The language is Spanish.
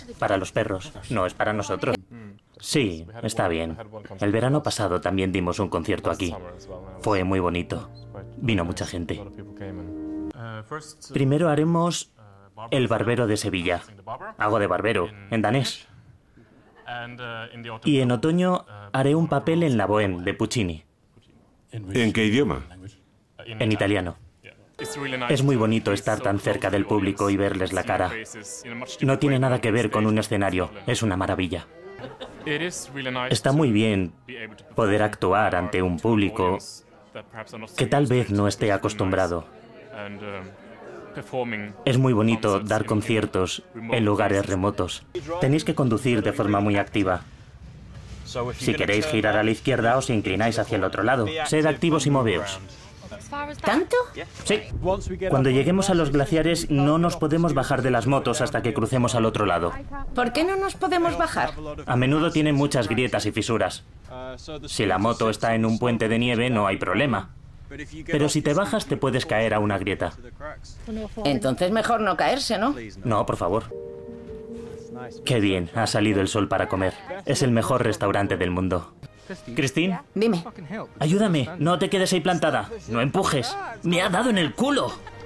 para los perros, no es para nosotros. Sí, está bien. El verano pasado también dimos un concierto aquí. Fue muy bonito. Vino mucha gente. Primero haremos El Barbero de Sevilla. Hago de barbero, en danés. Y en otoño haré un papel en La Bohème, de Puccini. ¿En qué idioma? En italiano. Es muy bonito estar tan cerca del público y verles la cara. No tiene nada que ver con un escenario, es una maravilla. Está muy bien poder actuar ante un público que tal vez no esté acostumbrado. Es muy bonito dar conciertos en lugares remotos. Tenéis que conducir de forma muy activa. Si queréis girar a la izquierda, os inclináis hacia el otro lado. Sed activos y moveos. ¿Tanto? Sí. Cuando lleguemos a los glaciares, no nos podemos bajar de las motos hasta que crucemos al otro lado. ¿Por qué no nos podemos bajar? A menudo tienen muchas grietas y fisuras. Si la moto está en un puente de nieve, no hay problema. Pero si te bajas, te puedes caer a una grieta. Entonces mejor no caerse, ¿no? No, por favor. Qué bien, ha salido el sol para comer. Es el mejor restaurante del mundo. Christine, Dime. ayúdame, no te quedes ahí plantada. No empujes. Me ha dado en el culo.